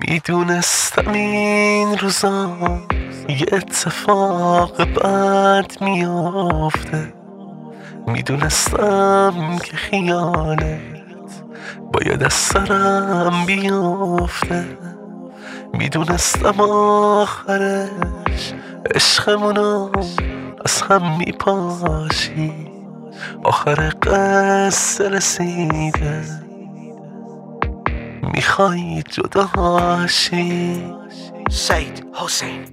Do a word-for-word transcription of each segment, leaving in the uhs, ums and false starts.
میدونستم این روزا یه اتفاق بد میافته، میدونستم که خیانت باید از سرم بیافته، میدونستم آخرش عشقمونو از هم میپاشی، آخر قصه رسیده میخوای جداشی. سید حسین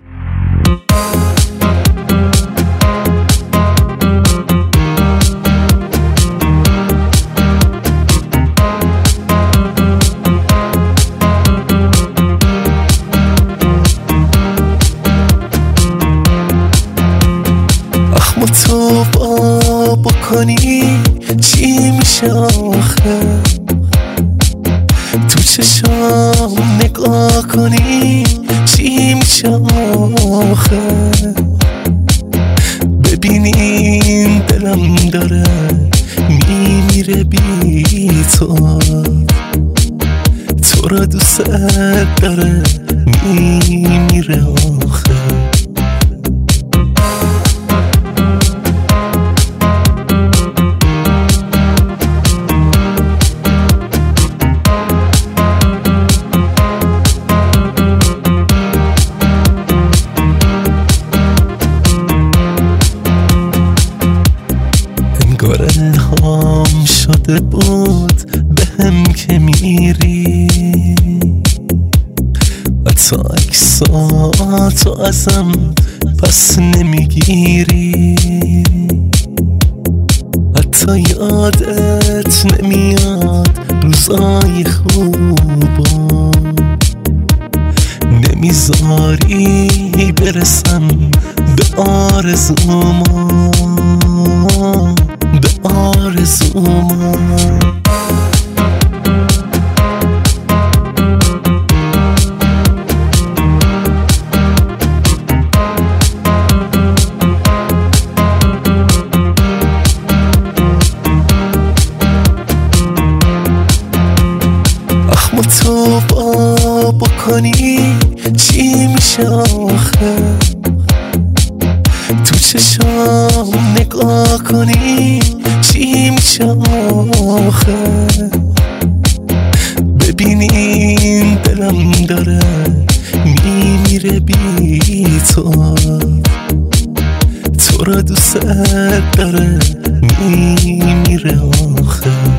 اخم تو با بکنی چی میشه آخه، تو چشام نگاه کنی چی میشه آخه، ببینین دلم داره میمیره بی تو، تو را دوست داره میمیره آخه. انگار الهام شده بود بهم که میری، حتی عکساتو ازم پس نمیگیری، حتی یادت نمیاد روزای خوبا، نمیذاری برسم به آرزوما، به آرزوما. اخم تو با بکنی چی میشه آخه، تو چشام نگاه کنی چی میشه آخه، ببینین دلم داره میمیره بی تو، تو را دوست داره میمیره آخه.